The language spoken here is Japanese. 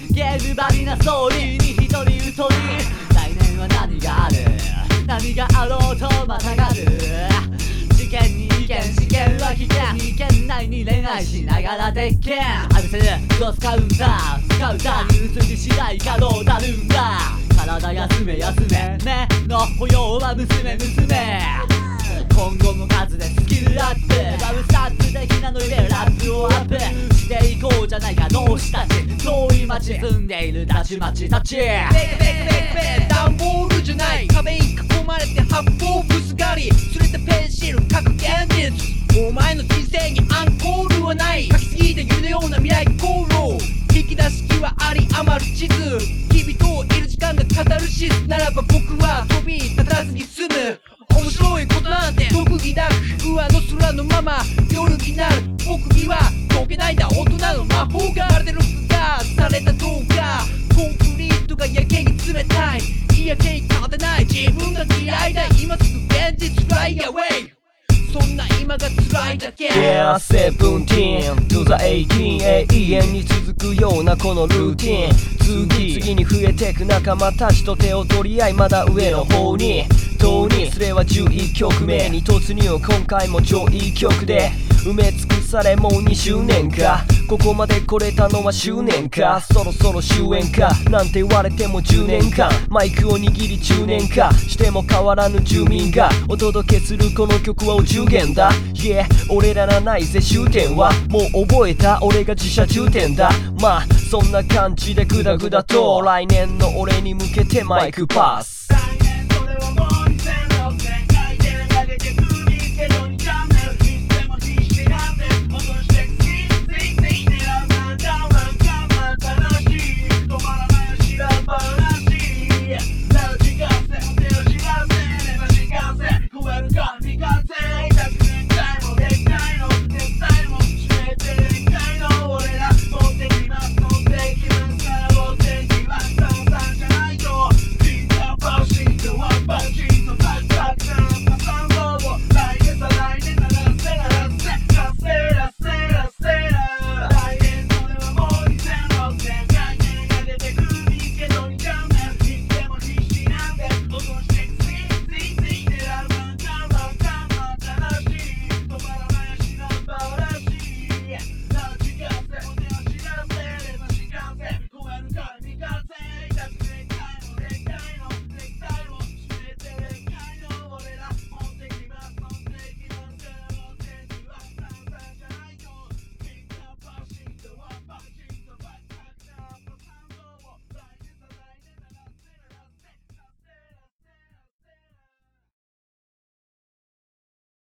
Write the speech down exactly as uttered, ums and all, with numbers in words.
ゲームバリなストーリーに一人うとり。来年は何がある、何があろうとまたがる。試験に意見、試験は危険。意見内に恋愛しながら鉄拳。アイブスクロスカウンター、スカウターに移り次第可能なるんだ。体休め休め、目の保養は娘娘。今後も数でスキルアップ、バブスタッツ的なノリでラップをアップしていこうじゃないか同志たち。遠い町住んでいるたちまちたち。 ベッベッベッベッダンボールじゃない、壁に囲まれて発泡ぶつかり、すれたペンシル書く現実。お前の人生にアンコールはない、書きすぎて夢のような未来航路。引き出し気はあり余る地図、日々といる時間がカタルシスならば僕は飛び立たずに済む。面白いことなんて特技なく上の空のまま夜になる僕には解けないんだ大人の魔法が。まるで録画された動画、コンクリートがやけに冷たい、嫌気に勝てない自分が嫌いだ。今すぐ現実フライアウェイ、そんな今が辛いだけ。 Yeah, seventeen to the eighteen 永遠に続くようなこのルーティン。次次に増えてく仲間たちと手を取り合い、まだ上の方に遠にすれはじゅういっきょくめに突入。今回も超いい曲で埋め尽くされもうにしゅうねんか。ここまで来れたのは執念か、そろそろ終焉かなんて言われてもじゅうねんかんマイクを握り中年化しても変わらぬ住民がお届けするこの曲はお中元だ。 Yeah 俺らがないぜ終点はもう覚えた、俺が自社充填だ。まあそんな感じでグダグダと来年の俺に向けてマイクパス。